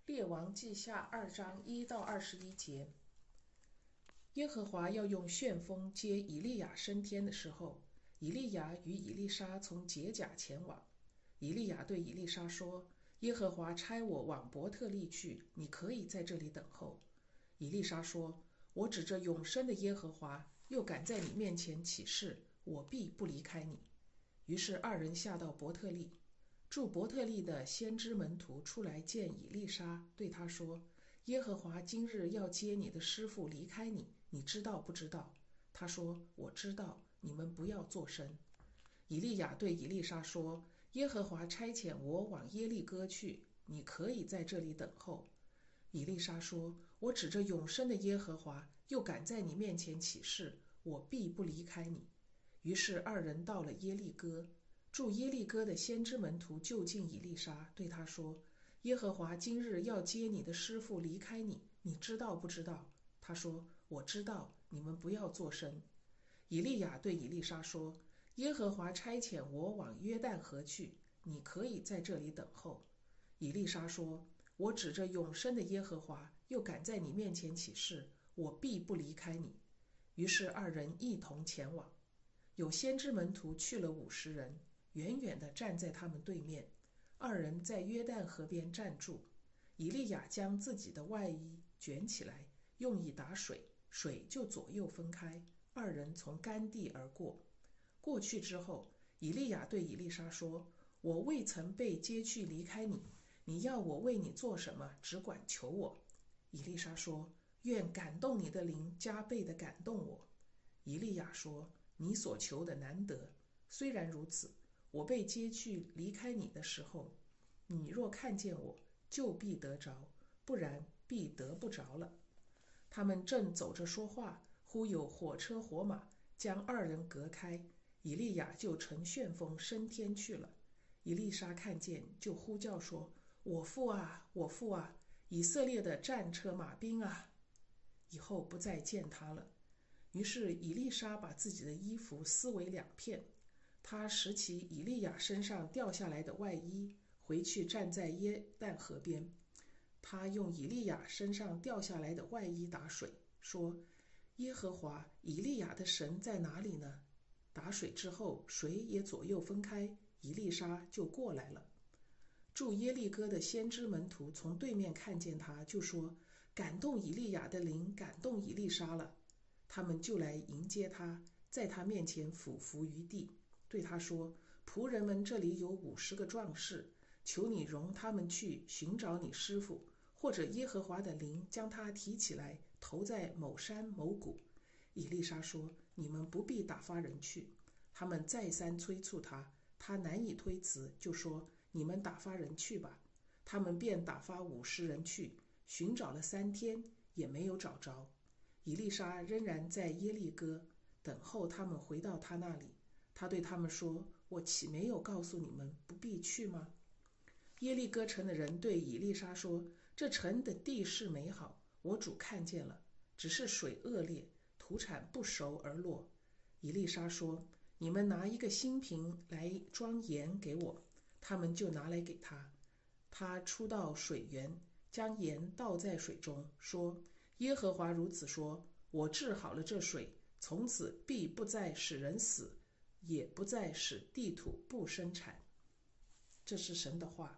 列王记下2章1到21节。耶和华要用旋风接以利亚升天的时候，以利亚与以利沙从结甲前往。以利亚对以利沙说：耶和华差我往伯特利去，你可以在这里等候。以利沙说：我指着永生的耶和华，又敢在你面前起誓，我必不离开你。于是二人下到伯特利。住伯特利的先知门徒出来见以利沙，对他说：耶和华今日要接你的师傅离开你，你知道不知道？他说：我知道，你们不要作声。以利亚对以利沙说：耶和华差遣我往耶利哥去，你可以在这里等候。以利沙说：我指着永生的耶和华，又敢在你面前起誓，我必不离开你。于是二人到了耶利哥。住耶利哥的先知门徒就近以利沙，对他说：耶和华今日要接你的师傅离开你，你知道不知道？他说：我知道，你们不要作声。以利亚对以利沙说：耶和华差遣我往约旦河去，你可以在这里等候。以利沙说：我指着永生的耶和华，又敢在你面前起誓，我必不离开你。于是二人一同前往。有先知门徒去了50人，远远地站在他们对面。二人在约旦河边站住。以利亚将自己的外衣卷起来，用以打水，水就左右分开，二人从干地而过。过去之后，以利亚对以利沙说：我未曾被接去离开你，你要我为你做什么，只管求我。以利沙说：愿感动你的灵加倍地感动我。以利亚说：你所求的难得，虽然如此，我被接去离开你的时候，你若看见我，就必得着，不然必得不着了。他们正走着说话，忽有火车火马将二人隔开，以利亚就乘旋风升天去了。以利沙看见，就呼叫说：我父啊，我父啊，以色列的战车马兵啊！以后不再见他了。于是以利沙把自己的衣服撕为2片，他拾起以利亚身上掉下来的外衣，回去站在约旦河边。他用以利亚身上掉下来的外衣打水，说：耶和华以利亚的神在哪里呢？打水之后，水也左右分开，以利沙就过来了。住耶利哥的先知门徒从对面看见他，就说：感动以利亚的灵感动以利沙了。他们就来迎接他，在他面前俯伏于地，对他说：仆人们这里有50个壮士，求你容他们去寻找你师傅，或者耶和华的灵将他提起来，投在某山某谷。以利沙说：你们不必打发人去。他们再三催促他，他难以推辞，就说：你们打发人去吧。他们便打发50人去，寻找了3天，也没有找着。以利沙仍然在耶利哥等候他们回到他那里。他对他们说：我岂没有告诉你们不必去吗？耶利哥城的人对以利沙说：这城的地势美好，我主看见了，只是水恶劣，土产不熟而落。以利沙说：你们拿1个新瓶来装盐给我。他们就拿来给他。他出到水源，将盐倒在水中，说：耶和华如此说，我治好了这水，从此必不再使人死，也不再使地土不生产。这是神的话。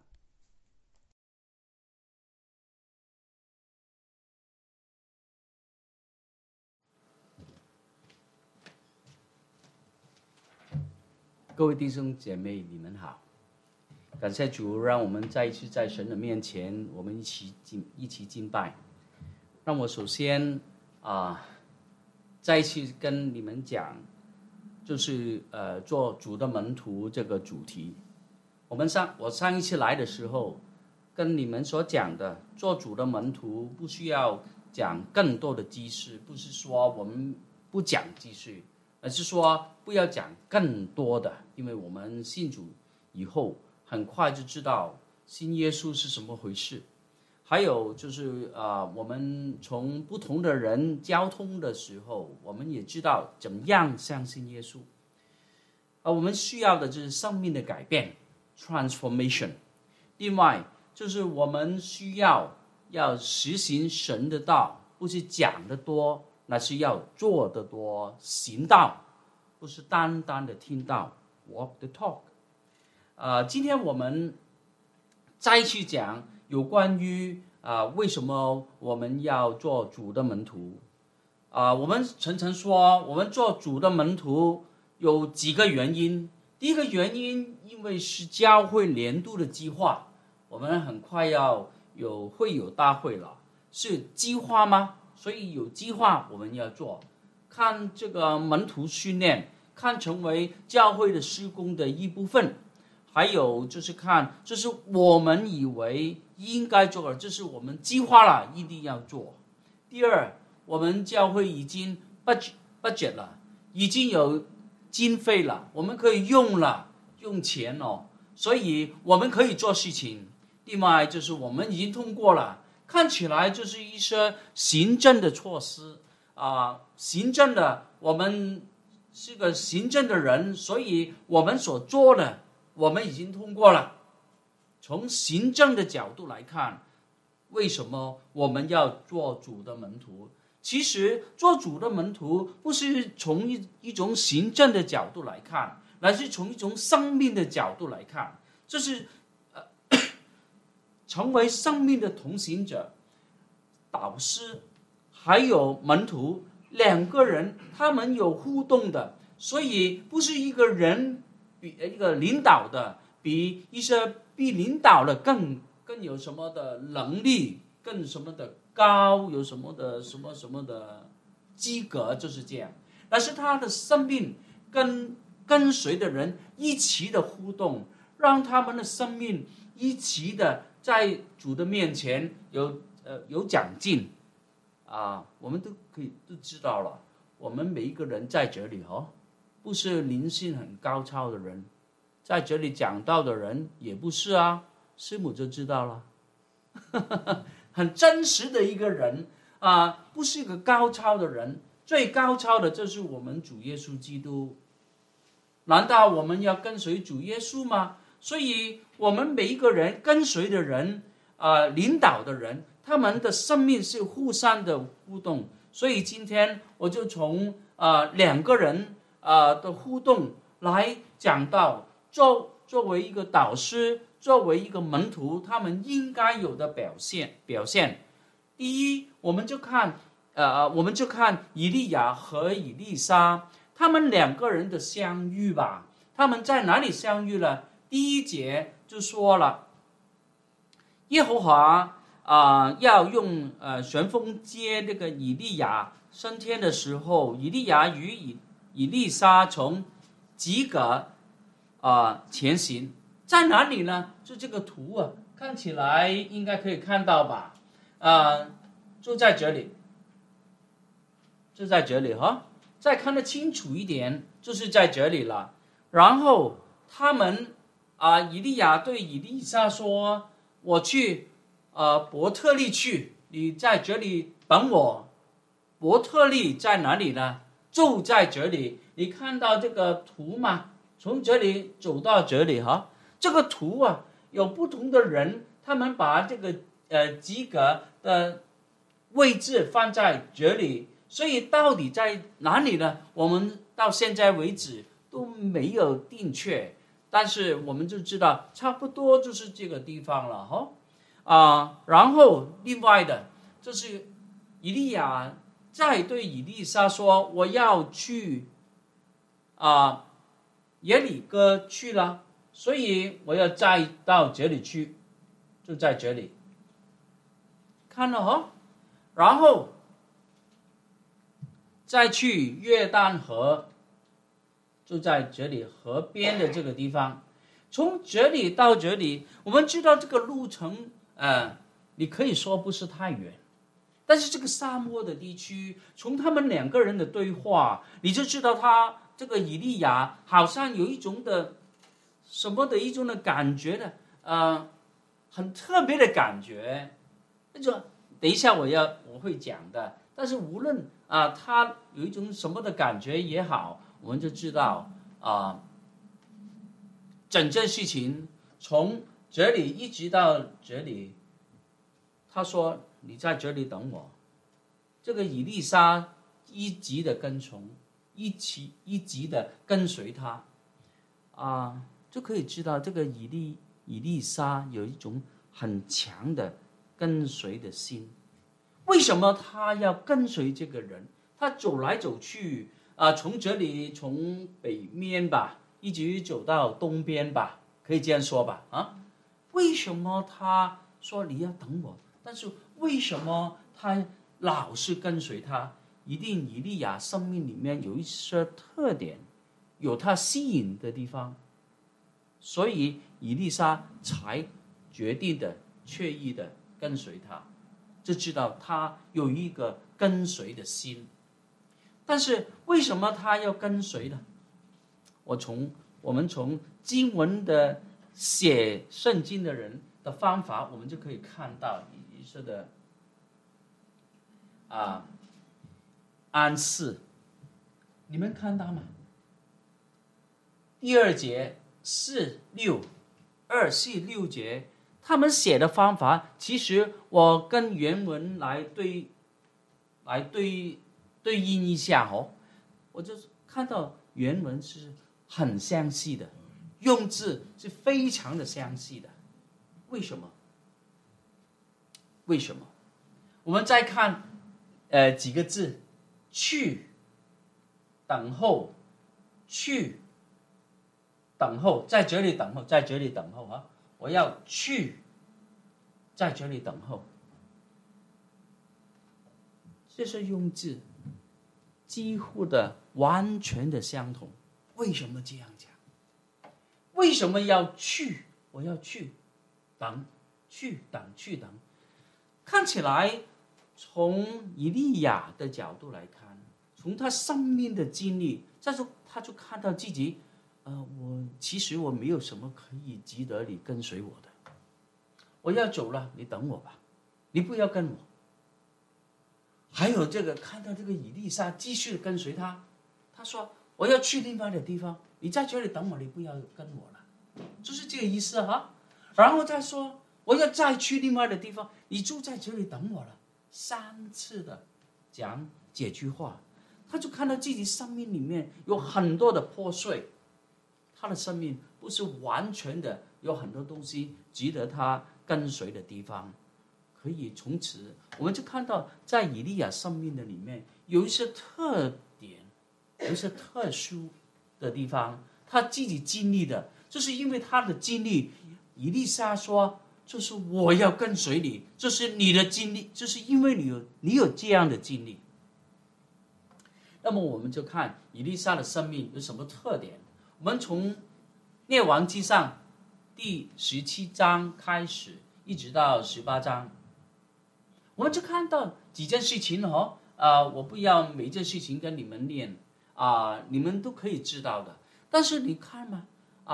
各位弟兄姐妹，你们好！感谢主，让我们再一次在神的面前，我们一起敬拜。让我首先再一次跟你们讲，就是做主的门徒这个主题。我上一次来的时候，跟你们所讲的，做主的门徒不需要讲更多的知识，不是说我们不讲知识，而是说不要讲更多的，因为我们信主以后很快就知道信耶稣是什么回事。还有就是我们从不同的人交通的时候，我们也知道怎么样相信耶稣。我们需要的就是生命的改变 transformation。另外就是我们需要要实行神的道，不是讲的多，那是要做的多，行道，不是单单的听到 walk the talk。今天我们再去讲有关于为什么我们要做主的门徒。我们常常说，我们做主的门徒有几个原因。第一个原因，因为是教会年度的计划，我们很快会有大会了，是计划吗？所以有计划我们要做，看这个门徒训练，看成为教会的施工的一部分，还有就是看，这是我们以为应该做的，这是我们计划了一定要做。第二，我们教会已经 budget 了，已经有经费了，我们可以用钱哦，所以我们可以做事情。另外就是我们已经通过了，看起来就是一些行政的措施行政的，我们是个行政的人，所以我们所做的我们已经通过了。从行政的角度来看，为什么我们要做主的门徒？其实做主的门徒不是从一种行政的角度来看，而是从一种生命的角度来看，这是成为生命的同行者、导师还有门徒两个人，他们有互动的，所以不是一个人比一个领导的比领导的更有什么的能力，更什么的高，有什么的什么的资格，就是这样。但是他的生命跟随的人一起的互动，让他们的生命一起的在主的面前有长进我们都知道了，我们每一个人在这里不是灵性很高超的人，在这里讲道的人也不是师母就知道了很真实的一个人不是一个高超的人，最高超的就是我们主耶稣基督。难道我们要跟随主耶稣吗？所以我们每一个人跟随的人领导的人，他们的生命是互相的互动。所以今天我就从两个人的互动来讲到作为一个导师，作为一个门徒，他们应该有的表现。第一，我们就看以利亚和以利沙，他们两个人的相遇吧。他们在哪里相遇了？第一节就说了，耶和华要用旋风接这个以利亚升天的时候，以利亚与以利沙从吉格前行。在哪里呢？就这个图看起来应该可以看到吧就在这里再看得清楚一点，就是在这里了。然后他们以利亚对以利沙说，我去伯特利去，你在这里等我。伯特利在哪里呢？就在这里。你看到这个图吗？从这里走到这里这个图有不同的人，他们把这个及格的位置放在这里，所以到底在哪里呢？我们到现在为止都没有定确，但是我们就知道差不多就是这个地方了然后另外的就是以利亚再对以利沙说，我要去耶利哥去了，所以我要再到这里去，就在这里看了然后再去约旦河，就在这里河边的这个地方。从这里到这里，我们知道这个路程你可以说不是太远，但是这个沙漠的地区，从他们两个人的对话，你就知道他这个以利亚好像有一种的什么的一种的感觉的很特别的感觉。那种等一下我会讲的，但是无论他有一种什么的感觉也好，我们就知道整件事情从这里一直到这里， 他说你在这里等我。这个以利沙一直的跟从，一直的跟随他就可以知道这个以利沙有一种很强的跟随的心。为什么他要跟随这个人？他走来走去从这里从北面吧，一直走到东边吧，可以这样说吧为什么他说你要等我？但是为什么他老是跟随他？一定以利亚生命里面有一些特点，有他吸引的地方，所以以利沙才决定的确意的跟随他，就知道他有一个跟随的心。但是为什么他要跟随呢？我们从经文的写圣经的人的方法，我们就可以看到一些的暗示，你们看到吗？第2节4、6，2、4、6节，他们写的方法，其实我跟原文来对应一下我就看到原文是很相似的，用字是非常的相似的。为什么？我们再看几个字，去，等候，去，等候，在这里等候，在这里等候我要去，在这里等候。这是用字几乎的完全的相同。为什么这样讲？为什么要去？我要去，等，去等，去等。看起来从以利亚的角度来看，从他生命的经历，他就看到自己其实我没有什么可以值得你跟随我的，我要走了，你等我吧，你不要跟我。还有看到这个以利沙继续跟随他，他说我要去另外的地方，你在这里等我，你不要跟我了，就是这个意思然后再说我要再去另外的地方，你就在这里等我了。3次的讲这句话，他就看到自己生命里面有很多的破碎，他的生命不是完全的，有很多东西值得他跟随的地方。可以从此我们就看到在以利亚生命的里面有一些特点，有一些特殊的地方，他自己经历的，就是因为他的经历，以利沙说就是我要跟随你，这是你的经历，就是因为你有这样的经历。那么我们就看以利沙的生命有什么特点。我们从列王纪上第17章开始一直到18章，我们就看到几件事情我不要每件事情跟你们念你们都可以知道的。但是你看嘛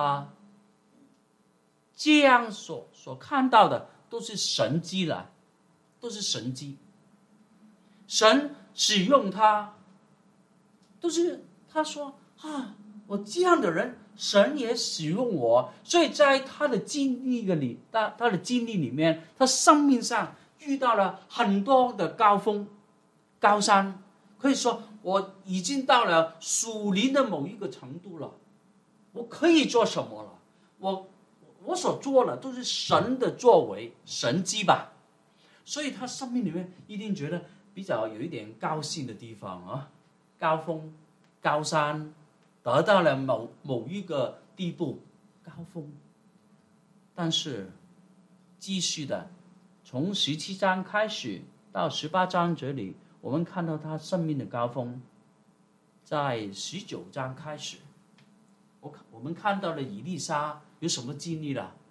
这样所看到的都是神迹了，都是神迹。神使用他，都是他说我这样的人，神也使用我。所以在他的经历里面，他生命上遇到了很多的高峰高山，可以说我已经到了属灵的某一个程度了，我可以做什么了？我所做的都是神的作为，神迹吧。所以他生命里面一定觉得比较有一点高兴的地方高峰高山，得到了某一个地步高峰。但是继续的从17章开始到18章这里，我们看到他生命的高峰在19章开始。我们看到了以利沙有什么经历了？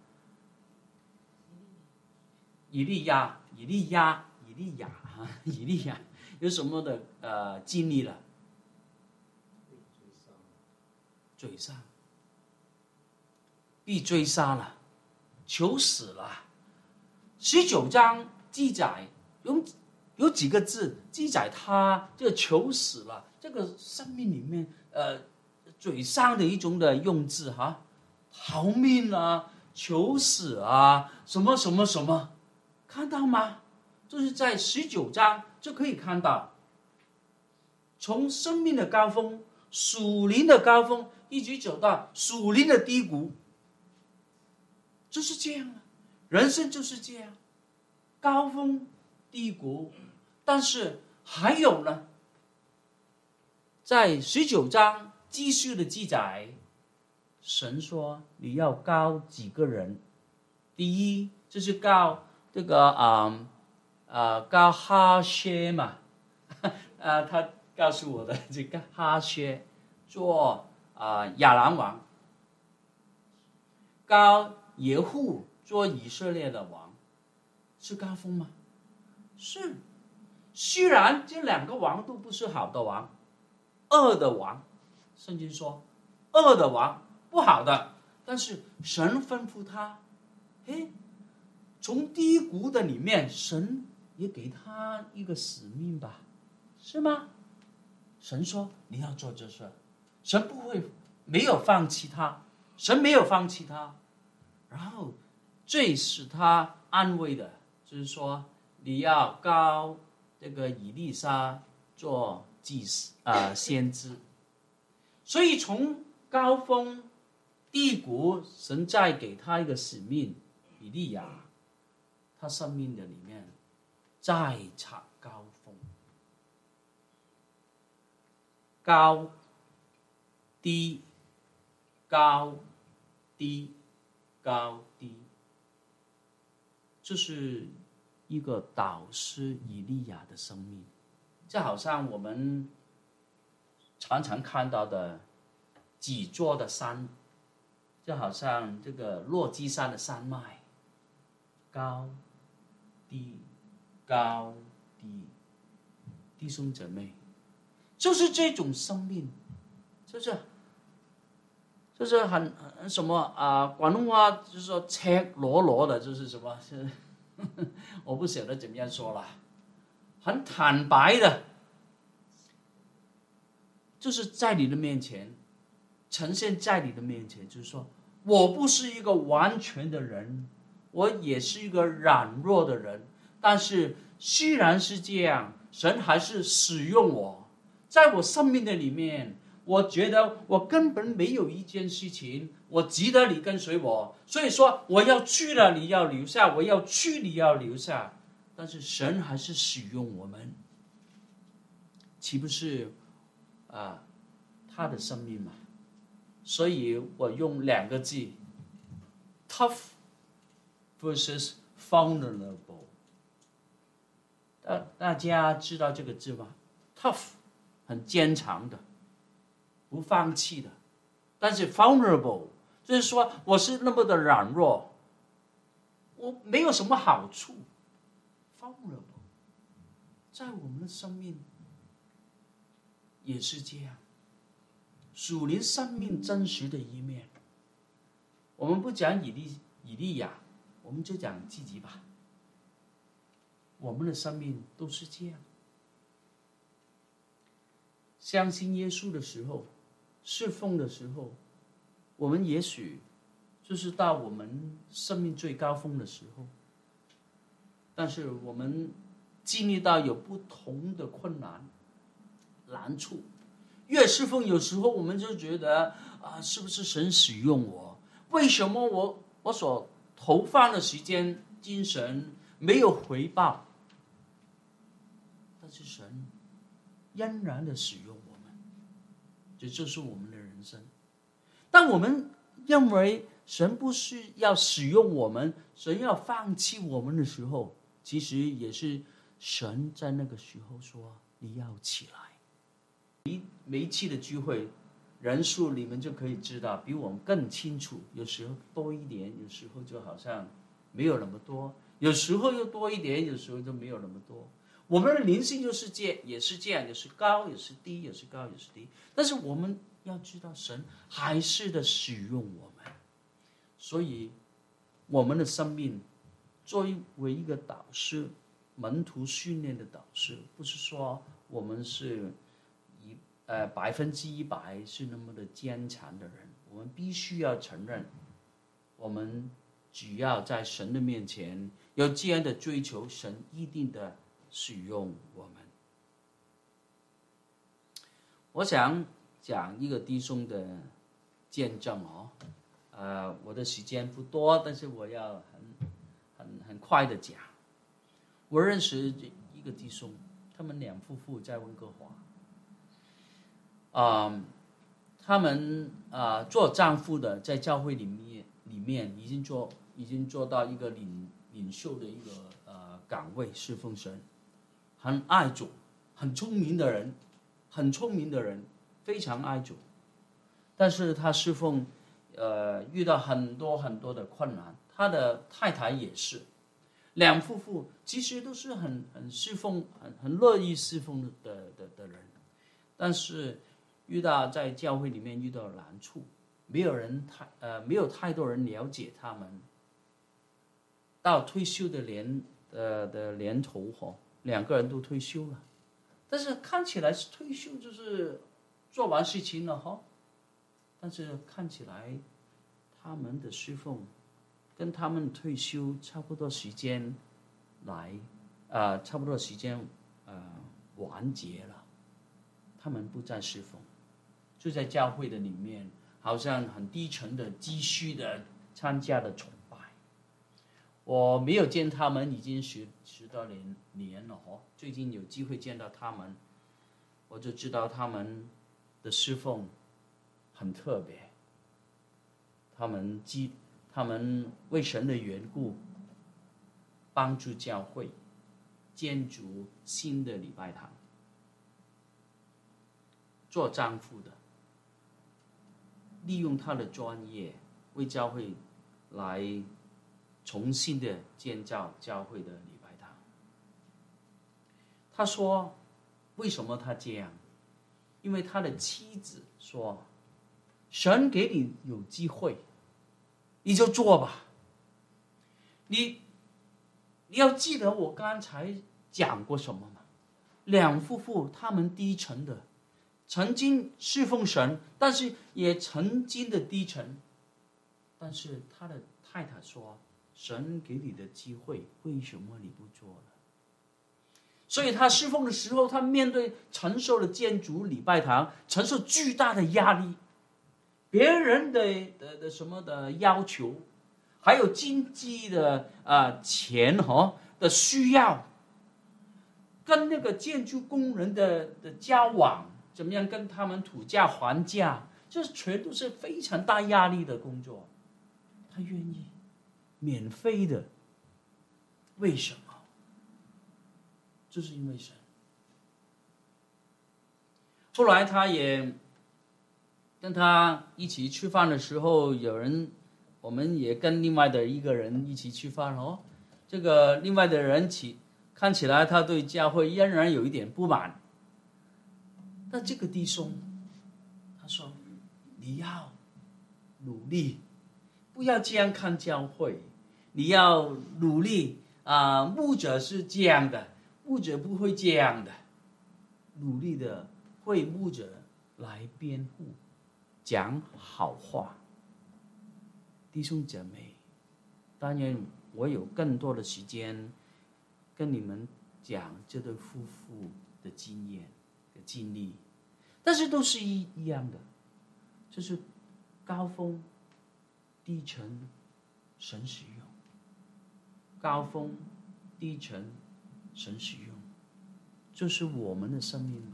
以利亚有什么的经历了？追杀，被追杀了，求死了。19章记载有几个字记载他这个求死了，这个生命里面嘴上的一种的用字逃命求死什么什么什么，看到吗？ 就是在19章就可以看到，从生命的高峰、属灵的高峰，一直走到属灵的低谷，就是这样啊，人生就是这样，高峰低谷。但是还有呢，在19章继续的记载，神说你要膏几个人，第一就是膏这个膏哈薛嘛，他告诉我的这个哈薛做亚兰王，膏耶户做以色列的王，是高峰吗？是。虽然这两个王都不是好的王，恶的王，圣经说恶的王不好的，但是神吩咐他，从低谷的里面，神也给他一个使命吧，是吗？神说你要做这事，神没有放弃他，神没有放弃他。然后最使他安慰的就是说，你要膏这个以利沙做祭司先知。所以从高峰低谷，神再给他一个使命，以利亚他生命的里面再场高峰，高低高低高低，这是一个导师以利亚的生命。就好像我们常常看到的几座的山，就好像这个落基山的山脉，高低高低，弟兄姊妹，就是这种生命，就是很什么广东话就是说赤裸裸的，就是什么我不晓得怎么样说了，很坦白的，就是在你的面前呈现在你的面前，就是说我不是一个完全的人，我也是一个软弱的人，但是虽然是这样，神还是使用我，在我生命的里面，我觉得我根本没有一件事情我值得你跟随我，所以说我要去了你要留下，我要去你要留下，但是神还是使用我们，岂不是他的生命嘛？所以我用2个字 tough versus vulnerable。 大家知道这个字吗？ tough 很坚强的，不放弃的，但是 vulnerable 就是说我是那么的软弱，我没有什么好处。 vulnerable 在我们的生命也是这样，属灵生命真实的一面。我们不讲以利亚，我们就讲自己吧。我们的生命都是这样，相信耶稣的时候，侍奉的时候，我们也许就是到我们生命最高峰的时候，但是我们经历到有不同的困难难处，越侍奉有时候我们就觉得是不是神使用我？为什么我所投放的时间精神没有回报？但是神仍然的使用我们，这就是我们的人生。当我们认为神不是要使用我们，神要放弃我们的时候，其实也是神在那个时候说你要起来。每一期的聚会人数你们就可以知道比我们更清楚，有时候多一点，有时候就好像没有那么多，有时候又多一点，有时候就没有那么多。我们的灵性就是也是这样，也是高也是低，也是高也是低，但是我们要知道神还是的使用我们。所以我们的生命作为一个导师，门徒训练的导师，不是说我们是100%是那么的坚强的人，我们必须要承认，我们只要在神的面前有这样的追求，神一定的使用我们。我想讲一个弟兄的见证我的时间不多，但是我要很快的讲。我认识一个弟兄，他们两夫妇在温哥华，他们做丈夫的在教会里面已经做到一个领袖的一个岗位，侍奉神，很爱主，很聪明的人，非常爱主。但是他侍奉遇到很多很多的困难，他的太太也是，两夫妇其实都是很侍奉、很乐意侍奉的人，但是在教会里面遇到难处，没有太多人了解他们。到退休的年头两个人都退休了，但是看起来是退休，就是做完事情了但是看起来他们的侍奉跟他们退休差不多时间完结了，他们不再侍奉，就在教会的里面，好像很低沉的继续的参加的崇拜。我没有见他们已经10多年了最近有机会见到他们，我就知道他们的侍奉很特别。他们为神的缘故，帮助教会建筑新的礼拜堂。做丈夫的，利用他的专业为教会来重新的建造教会的礼拜堂。他说为什么他这样？因为他的妻子说，神给你有机会，你就做吧。你要记得我刚才讲过什么吗？两夫妇他们低沉的，曾经侍奉神，但是也曾经的低沉。但是他的太太说，神给你的机会，为什么你不做呢？所以他侍奉的时候，他面对承受了建筑礼拜堂，承受巨大的压力，别人的什么的要求，还有经济的钱的需要，跟那个建筑工人的交往，怎么样跟他们讨价还价，这全都是非常大压力的工作。他愿意免费的，为什么？就是因为神。后来他也跟他一起吃饭的时候，我们也跟另外的一个人一起吃饭这个另外的人看起来他对教会仍然有一点不满。但这个弟兄他说，你要努力，不要这样看教会，你要努力牧者是这样的，牧者不会这样的，努力的为牧者来辩护，讲好话。弟兄姐妹，当然我有更多的时间跟你们讲这对夫妇的经验的经历，但是都是一样的，就是高峰低沉神使用，高峰低沉神使用，这是我们的生命吗？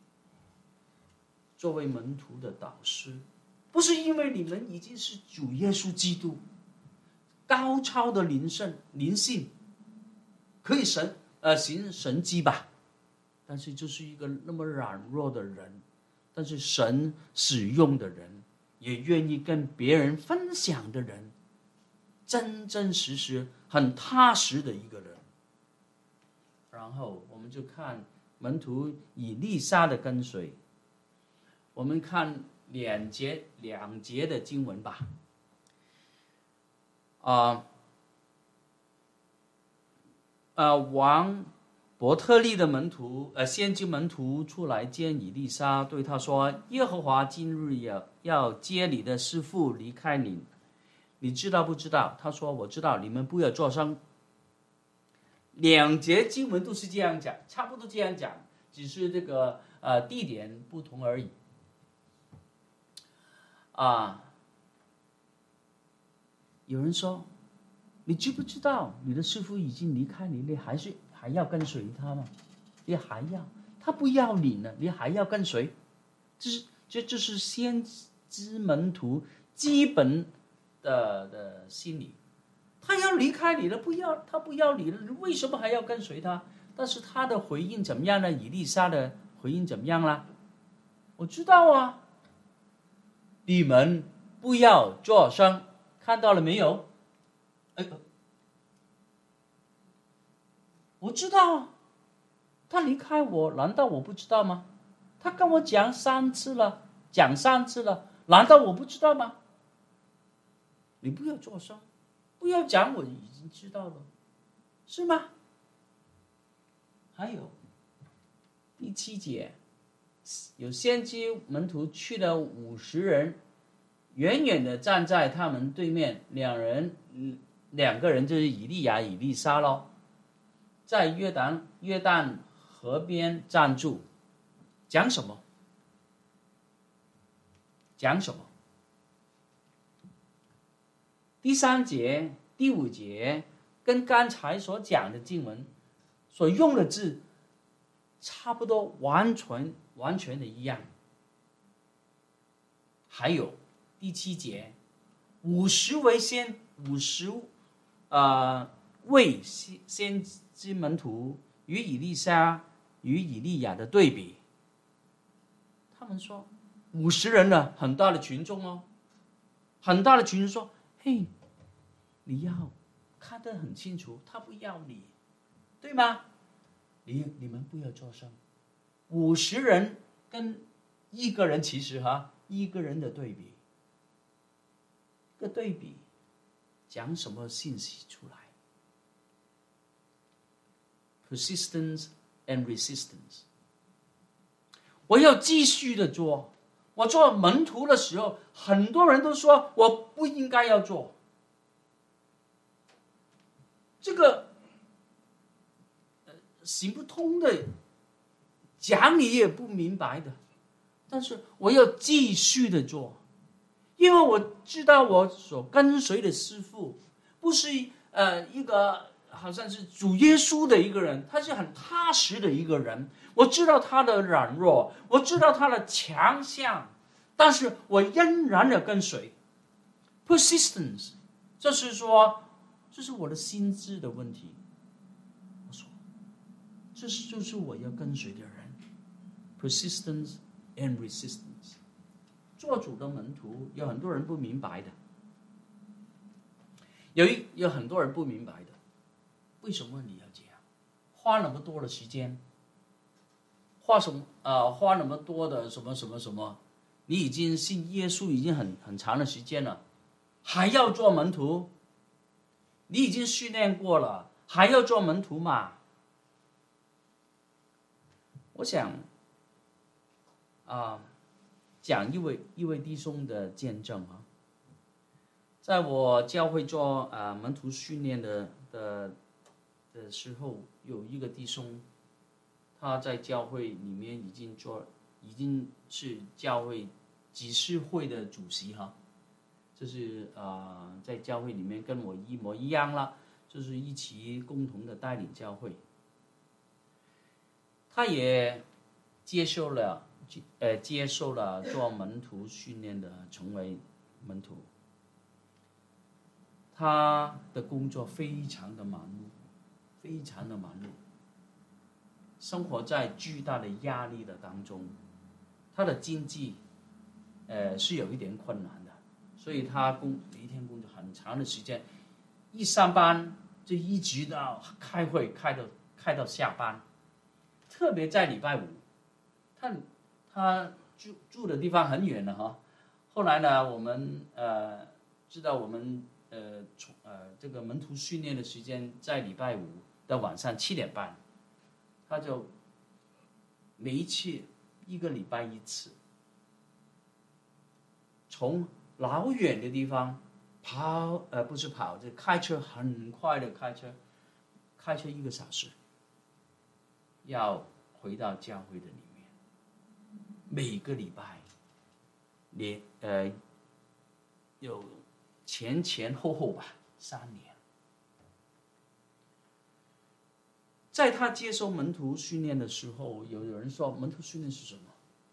作为门徒的导师，不是因为你们已经是主耶稣基督高超的灵性，可以行神迹吧？但是就是一个那么软弱的人，但是神使用的人，也愿意跟别人分享的人，真真实实很踏实的一个人。然后我们就看门徒以利沙的跟随，我们看两节的经文吧。王伯特利的门徒先知门徒出来见以利沙，对他说，耶和华今日要接你的师父离开你，你知道不知道？他说，我知道，你们不要作声。 两节经文都是这样讲，差不多这样讲，只是这个地点不同而已。有人说，你知不知道你的师父已经离开你，你还要跟随他吗？你还要，他不要你呢，你还要跟随？这是先知门徒基本的心理。他要离开你了，他不要你了，你为什么还要跟随他？但是他的回应怎么样呢？以利沙的回应怎么样啦？我知道啊，你们不要作声，看到了没有？我知道啊，他离开我，难道我不知道吗？他跟我讲3次了，难道我不知道吗？你不要作声，不要讲，我已经知道了，是吗？还有第7节，有先知门徒去了50人，远远的站在他们对面，两个人就是以利亚、以利沙咯，在约旦河边站住，讲什么？第3节、第5节跟刚才所讲的经文所用的字差不多，完全的一样。还有第7节，50位先知门徒与以利沙与以利亚的对比。他们说50人了，很大的群众哦，很大的群众说，嘿，你要看得很清楚，他不要你，对吗？你们不要作声。50人跟1个人，其实1个人的对比，讲什么信息出来？ Persistence and resistance。 我要继续的做。我做门徒的时候，很多人都说我不应该要做这个，行不通的，讲你也不明白的，但是我要继续的做，因为我知道我所跟随的师父不是一个好像是主耶稣的一个人，他是很踏实的一个人。我知道他的软弱，我知道他的强项，但是我仍然的跟随。 persistence， 这是说这是我的心智的问题。我说这就是我要跟随的人。 persistence and resistance。 做主的门徒有很多人不明白的，有很多人不明白的，为什么你要这样花那么多的时间，花那么多的什么，你已经信耶稣已经很长的时间了，还要做门徒？你已经训练过了，还要做门徒吗？我想讲一位弟兄的见证啊，在我教会做门徒训练的时候，有一个弟兄，他在教会里面已经是教会集市会的主席哈，就是在教会里面跟我一模一样了，就是一起共同的带领教会。他也接受了做门徒训练的，成为门徒。他的工作非常的忙碌，生活在巨大的压力的当中，他的经济是有一点困难的，所以他一天工作很长的时间，一上班就一直到开会开到下班，特别在礼拜五，他住的地方很远的哈。后来呢，我们知道我们这个门徒训练的时间在礼拜5的晚上7点半，他就每一次1个礼拜1次，从老远的地方就开车，很快的开车， 开车1个小时，要回到教会的里面。每个礼拜，有前后吧，3年。在他接受门徒训练的时候，有人说门徒训练是什么？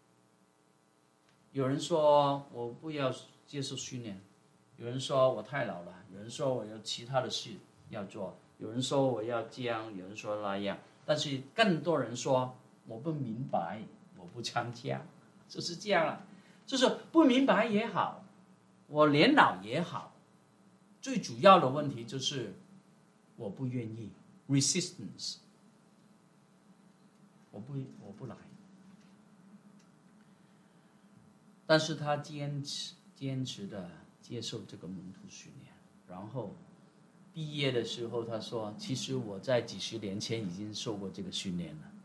有人说我不要接受训练，有人说我太老了，有人说我有其他的事要做，有人说我要这样，有人说那样，但是更多人说我不明白，我不参加，就是这样了。就是不明白也好，我年老也好，最主要的问题就是我不愿意 resistance， 我不来。但是他坚持的接受这个门徒训练，然后毕业的时候他说，其实我在几十年前已经受过这个训练了。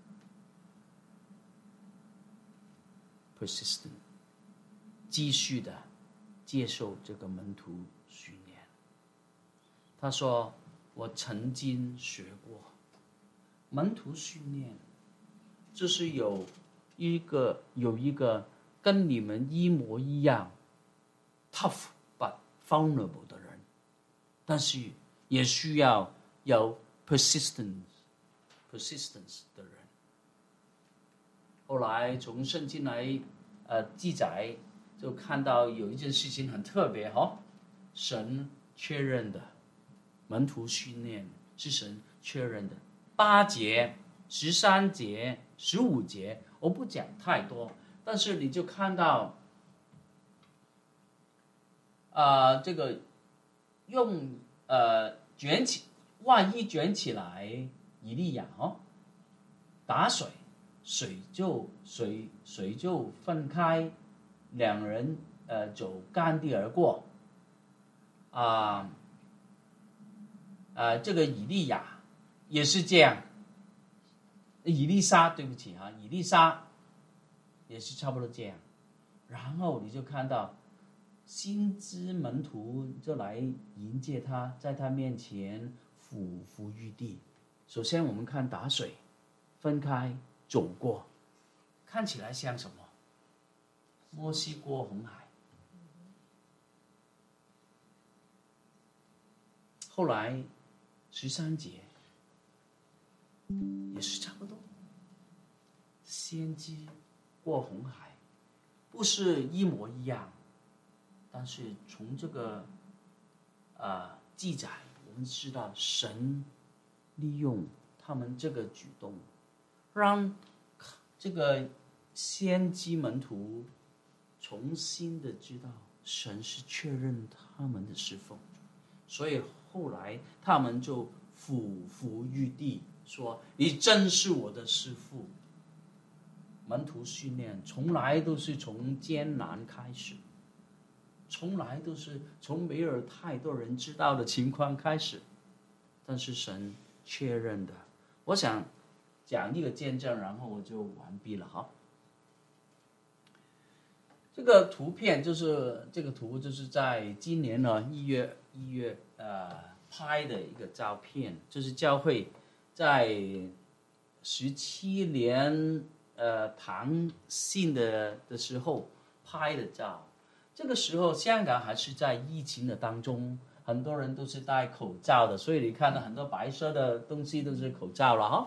persistent， 继续的接受这个门徒训练。他说我曾经学过门徒训练，就是有一个跟你们一模一样 tough but vulnerable 的人，但是也需要有 persistence 的人。后来从圣经来记载，就看到有一件事情很特别神确认的门徒训练是神确认的。8节、13节、15节，我不讲太多，但是你就看到这个用卷起万一卷起来，以利亚打水，水就分开，两人走干地而过。这个以利亚也是这样，以利沙对不起以利沙也是差不多这样。然后你就看到先知门徒就来迎接他，在他面前俯伏于地。首先我们看打水分开走过，看起来像什么？摩西过红海。后来13节也是差不多，先知过红海，不是一模一样，但是从这个记载，我们知道神利用他们这个举动，让这个先知门徒重新的知道神是确认他们的侍奉，所以后来他们就俯伏于地说：“你真是我的师父。”门徒训练从来都是从艰难开始，从来都是从没有太多人知道的情况开始，但是神确认的。我想讲一个见证，然后我就完毕了这个图片就是这个图，就是在今年呢1月拍的一个照片，就是教会在17年堂信的时候拍的照。这个时候香港还是在疫情的当中，很多人都是戴口罩的，所以你看到很多白色的东西都是口罩了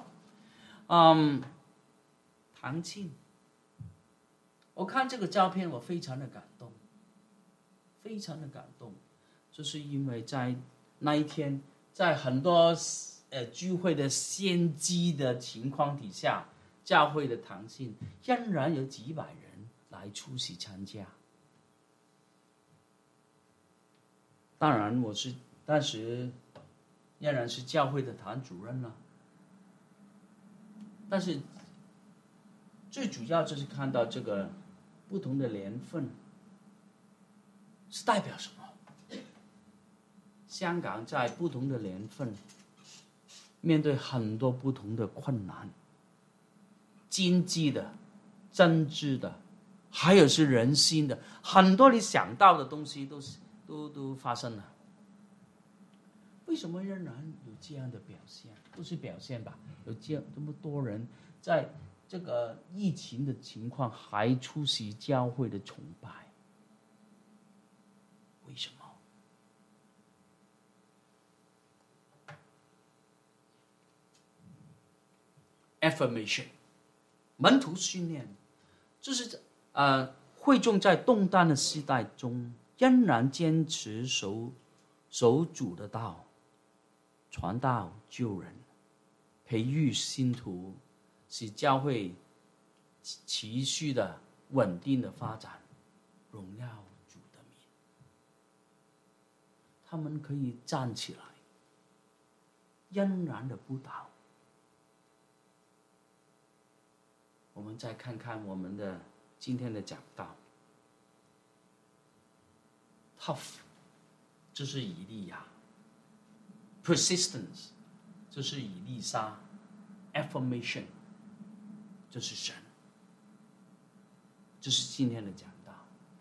堂庆，我看这个照片我非常的感动，非常的感动，就是因为在那一天，在很多聚会的先机的情况底下，教会的堂庆仍然有几百人来出席参加。当然我是当时仍然是教会的堂主任了，但是最主要就是看到这个不同的年份是代表什么。香港在不同的年份面对很多不同的困难，经济的、政治的，还有是人心的，很多你想到的东西都发生了。 为什么仍然有这样的表现？不是表现吧？有这么多人在这个疫情的情况还出席教会的崇拜，为什么？ affirmation 门徒训练，这是会众在动荡的时代中，仍然坚持守主的道，传道救人，培育信徒，使教会持续的稳定的发展，荣耀主的名。他们可以站起来，仍然的不倒。我们再看看我们的今天的讲道 ，tough， 这是以利亚 ；persistence， 这是以利沙 ；affirmation， 这是神。这是今天的讲道。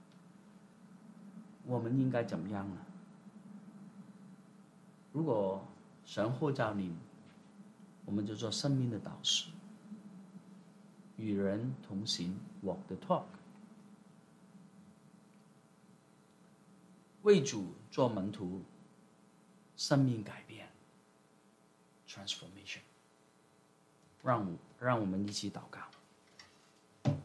我们应该怎么样呢？如果神呼召你，我们就做生命的导师。 与人同行 ，walk the talk， 为主做门徒，生命改变 ，transformation。让我们一起祷告。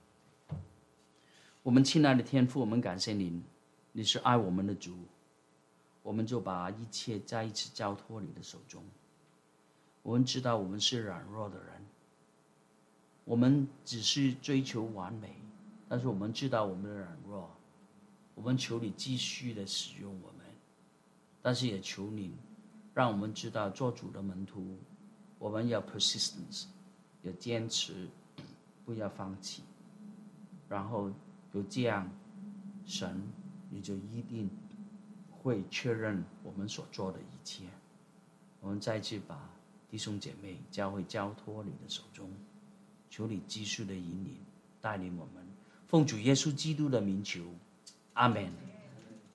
我们亲爱的天父，我们感谢您，你是爱我们的主，我们就把一切再一次交托你的手中。我们知道我们是软弱的人。 我们只是追求完美，但是我们知道我们的软弱，我们求你继续的使用我们，但是也求你让我们知道做主的门徒，我们要 persistence， 要坚持，不要放弃，然后有这样，神你就一定会确认我们所做的一切。我们再次把弟兄姐妹教会交托你的手中。 求你继续的引领，带领我们，奉主耶稣基督的名求，阿门。